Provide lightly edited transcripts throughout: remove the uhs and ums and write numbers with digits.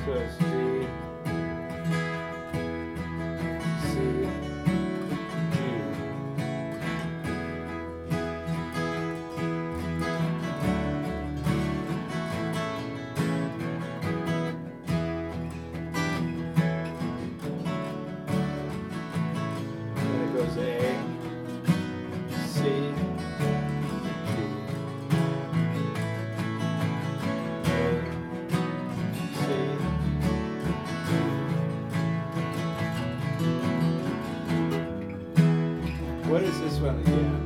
So it's G, C, G. Then it goes A, C, G. A, C, what is this one again?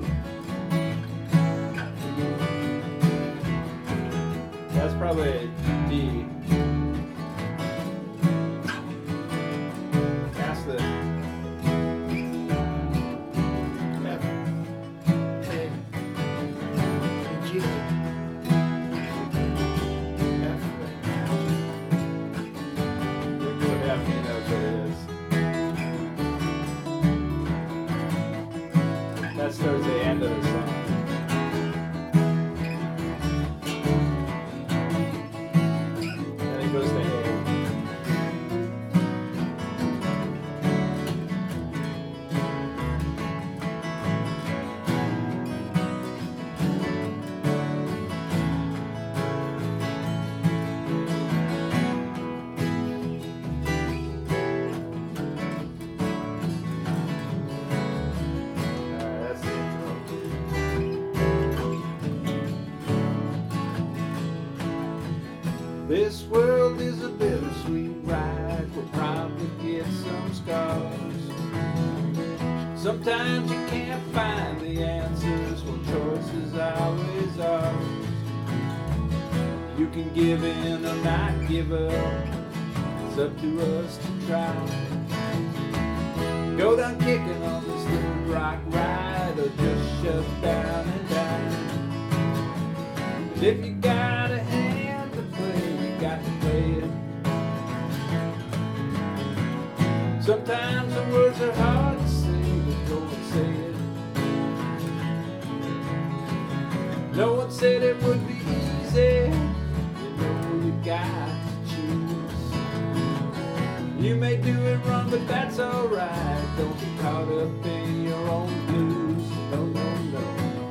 That's probably a D. That's the F. A, G, F. Look what F, he knows what it is. That's towards the end of the song. Then it goes to A. That's the intro. This world is a bittersweet ride. We'll probably get some scars. Sometimes you can't find the answers when choices always ours. You can give in or not give up. It's up to us to try. Go down kicking on this little rock ride, or just shut down and die. But if you got a hand to play, you got to play it. Sometimes the words are hard to say, but go and say it. No one said it would be easy. You know you got to choose. You may do it wrong, but that's alright. Don't get caught up in your own blues. No, no, no.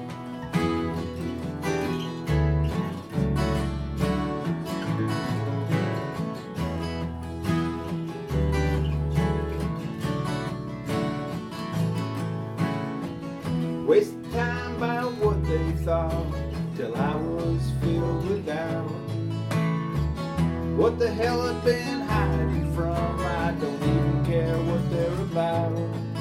Wasted time by what they thought, till I was filled with doubt. What the hell I've been hiding from, I don't even care what they're about.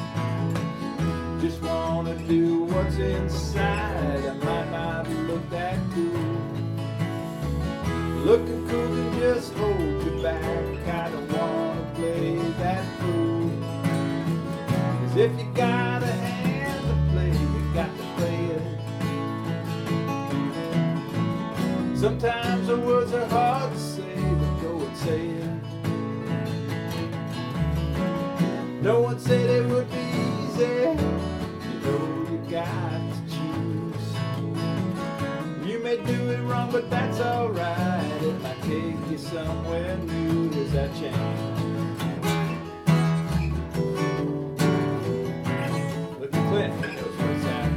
Just wanna do what's inside, I might not look that cool. Looking cool can just hold you back, I don't wanna play that fool. 'Cause if you got a hand to play, you got to play it. Sometimes the words are hard to say, but go and say it. No one said it would be easy. You know you got to choose. You may do it wrong, but that's alright. It might take you somewhere new. Does that change? Look at Clint, he knows where it's at.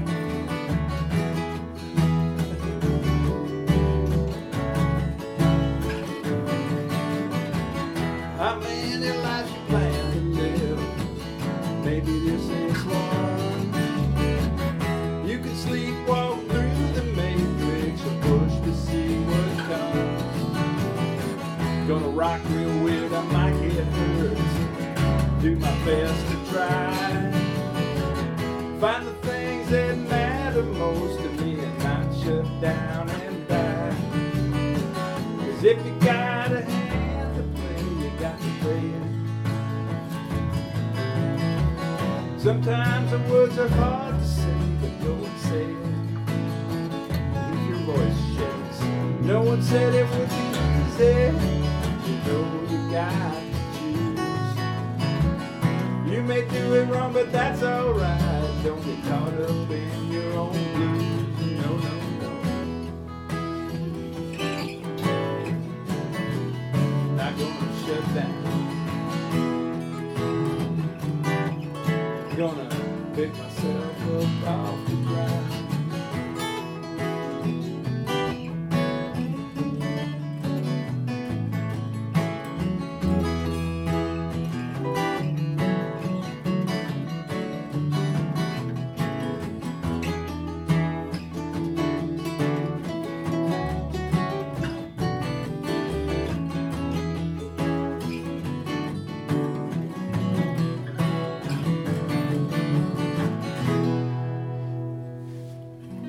How many lives you plan to live? Maybe this is one. You can sleepwalk through the matrix or push to see what comes. Gonna rock real weird, I might get hurt. Do my best to try. Find the things that matter most to me and not shut down and die. 'Cause if you got a hand to play, you got to play it. Sometimes the words are hard to say, but go and say it. If your voice shakes, no one said it would be easy. You know you got to choose. You may do it wrong, but that's alright. Don't get caught up in your own blues. No, no, no. Not gonna Gonna pick myself up off the ground.